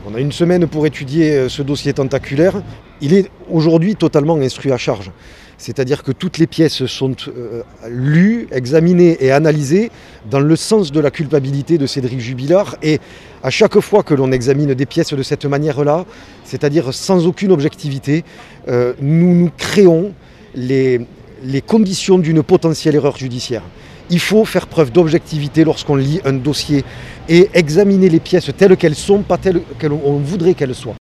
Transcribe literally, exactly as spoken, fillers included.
On a une semaine pour étudier ce dossier tentaculaire. Il est aujourd'hui totalement instruit à charge. C'est-à-dire que toutes les pièces sont euh, lues, examinées et analysées dans le sens de la culpabilité de Cédric Jubilard. Et à chaque fois que l'on examine des pièces de cette manière-là, c'est-à-dire sans aucune objectivité, euh, nous nous créons les, les conditions d'une potentielle erreur judiciaire. Il faut faire preuve d'objectivité lorsqu'on lit un dossier et examiner les pièces telles qu'elles sont, pas telles qu'on voudrait qu'elles soient.